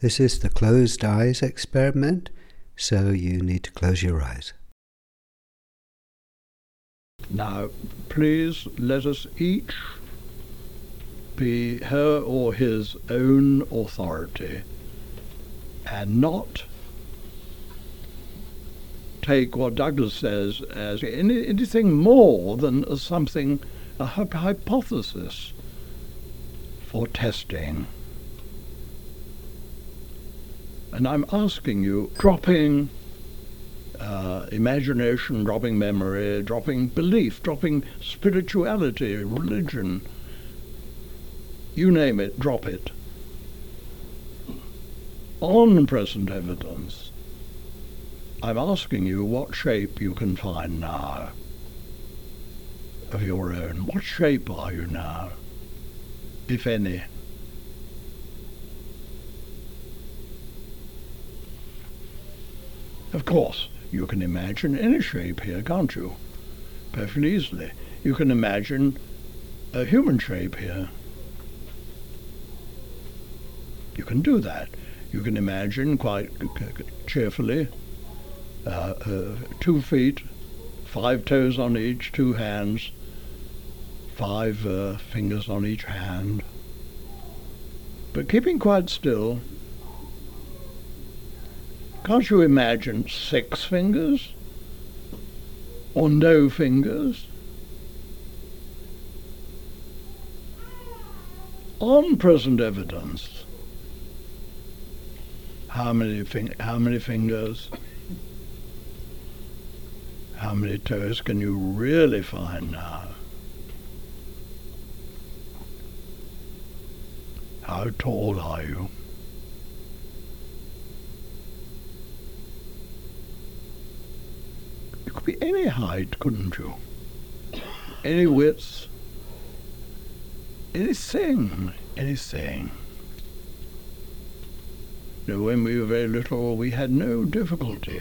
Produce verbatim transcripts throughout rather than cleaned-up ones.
This is the closed eyes experiment, so you need to close your eyes. Now, please let us each be her or his own authority and not take what Douglas says as any, anything more than as something, a hypothesis for testing. And I'm asking you, dropping uh, imagination, dropping memory, dropping belief, dropping spirituality, religion, you name it, drop it, on present evidence, I'm asking you what shape you can find now of your own. What shape are you now, if any? Of course, you can imagine any shape here, can't you? Perfectly easily. You can imagine a human shape here. You can do that. You can imagine quite cheerfully uh, uh, two feet, five toes on each, two hands, five uh, fingers on each hand. But keeping quite still, can't you imagine six fingers or no fingers? On present evidence, how many fing- how many fingers, how many toes can you really find now? How tall are you? You could be any height, couldn't you? Any width, anything, anything. You know, when we were very little, we had no difficulty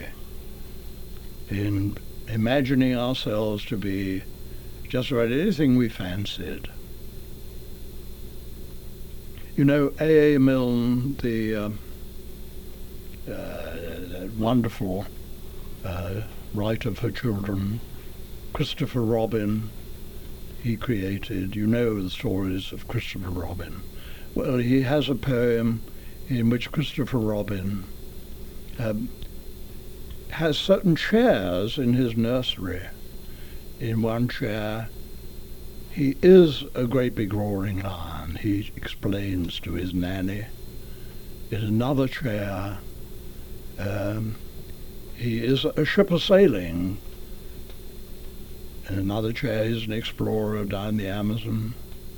in imagining ourselves to be just about anything we fancied. You know, A A. Milne, the uh, uh, wonderful uh, writer for children, Christopher Robin, he created, you know the stories of Christopher Robin. Well, he has a poem in which Christopher Robin um, has certain chairs in his nursery. In one chair, he is a great big roaring lion, he explains to his nanny. In another chair, um, he is a ship a-sailing. In another chair, he's an explorer down the Amazon.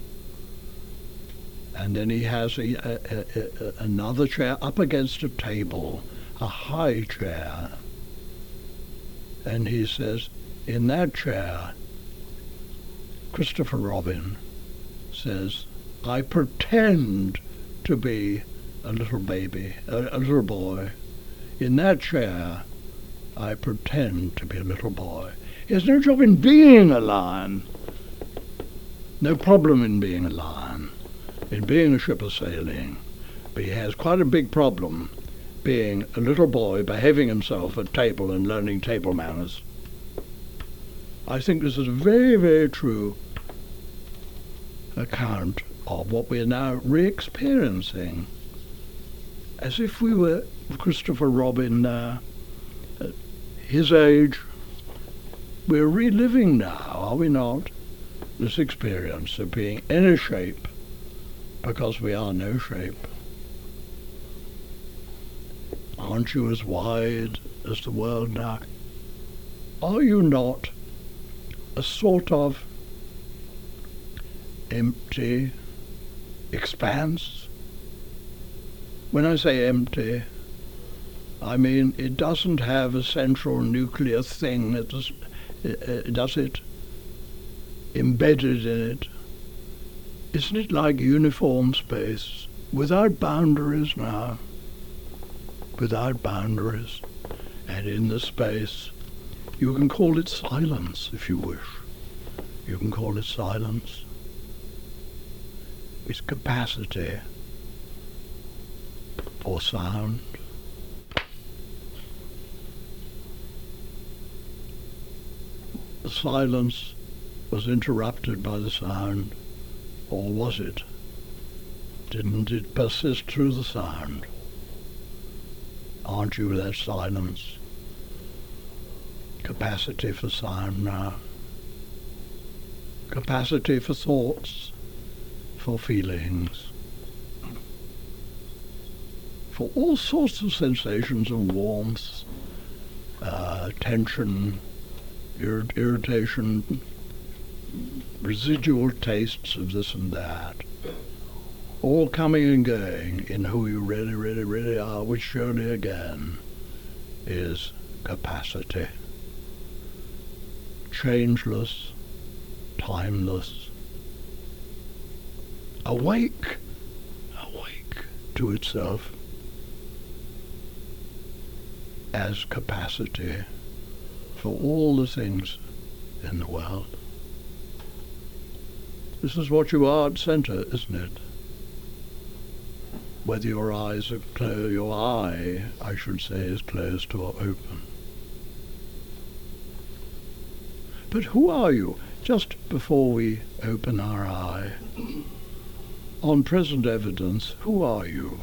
And then he has a, a, a, a, another chair up against a table, a high chair. And he says, in that chair, Christopher Robin says, I pretend to be a little baby, a, a little boy. In that chair, I pretend to be a little boy. He has no job in being a lion, no problem in being a lion, in being a ship a-sailing, but he has quite a big problem being a little boy behaving himself at table and learning table manners. I think this is a very, very true account of what we are now re-experiencing, as if we were Christopher Robin now, at his age. We're reliving now, are we not, this experience of being in a shape because we are no shape. Aren't you as wide as the world now? Are you not a sort of empty expanse? When I say empty, I mean it doesn't have a central nuclear thing, it does, it, does it, embedded in it. Isn't it like uniform space, without boundaries now? Without boundaries, and in the space, you can call it silence if you wish. You can call it silence. It's capacity. or sound. The silence was interrupted by the sound, or was it? Didn't it persist through the sound? Aren't you that silence? Capacity for sound now. Capacity for thoughts, for feelings, for all sorts of sensations of warmth, uh, tension, ir- irritation, residual tastes of this and that, all coming and going in who you really, really, really are, which surely again is capacity. Changeless, timeless, awake, awake to itself as capacity for all the things in the world. This is what you are at centre, isn't it? Whether your eyes are closed, your eye, I should say, is closed or open. But who are you? Just before we open our eye, on present evidence, who are you?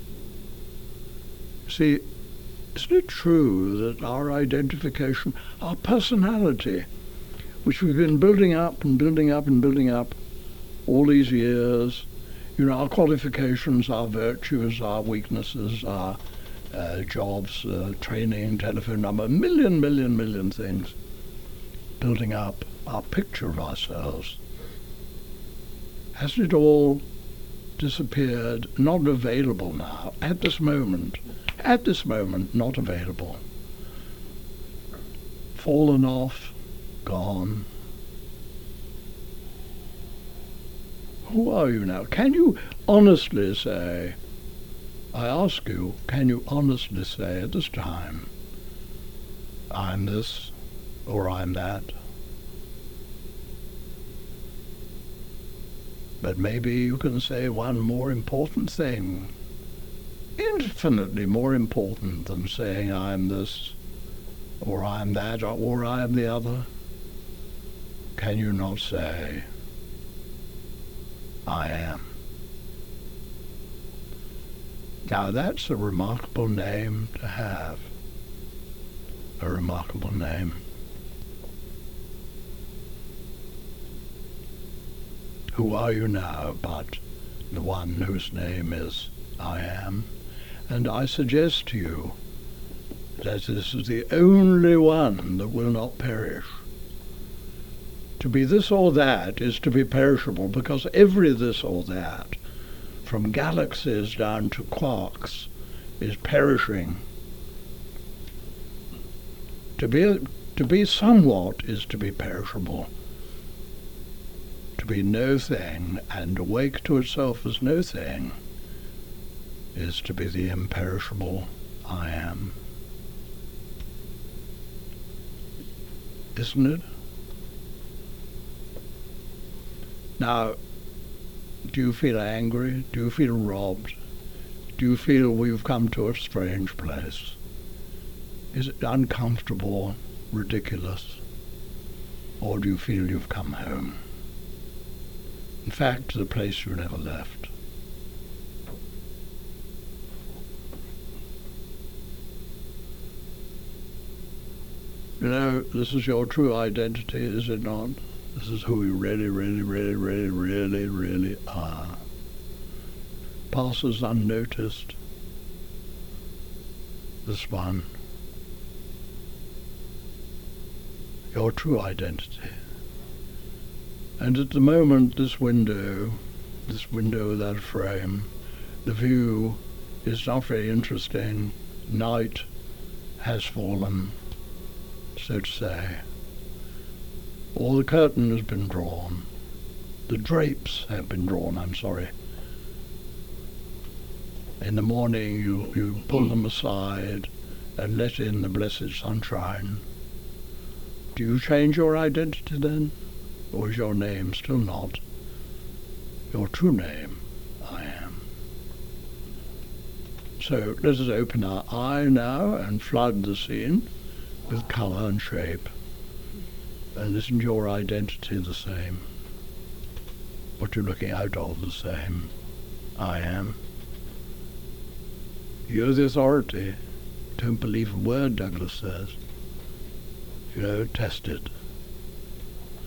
See, isn't it true that our identification, our personality, which we've been building up and building up and building up all these years, you know, our qualifications, our virtues, our weaknesses, our uh, jobs, uh, training, telephone number, million, million, million things, building up our picture of ourselves. Hasn't it all disappeared, not available now, at this moment, at this moment, not available? Fallen off, gone. Who are you now? Can you honestly say, I ask you, can you honestly say at this time, I'm this or I'm that? But maybe you can say one more important thing, infinitely more important than saying I'm this or I'm that or I'm the other. Can you not say, I am? Now that's a remarkable name to have, a remarkable name. Who are you now but the one whose name is I am? And I suggest to you that this is the only one that will not perish. To be this or that is to be perishable, because every this or that, from galaxies down to quarks, is perishing. To be, to be somewhat is to be perishable. To be no thing and awake to itself as no thing is to be the imperishable I am. Isn't it? Now, do you feel angry? Do you feel robbed? Do you feel we've come to a strange place? Is it uncomfortable, ridiculous? Or do you feel you've come home? In fact, the place you never left. You know, this is your true identity, is it not? This is who you really, really, really, really, really, really are. Passes unnoticed. This one. Your true identity. And at the moment, this window, this window, that frame, the view is not very interesting. Night has fallen, so to say. Or the curtain has been drawn. The drapes have been drawn, I'm sorry. In the morning you, you pull them aside and let in the blessed sunshine. Do you change your identity then? Or is your name still not your true name, I am? So let us open our eye now and flood the scene with colour and shape. And isn't your identity the same? What you're looking out of the same? I am. You're the authority. Don't believe a word Douglas says. You know, test it.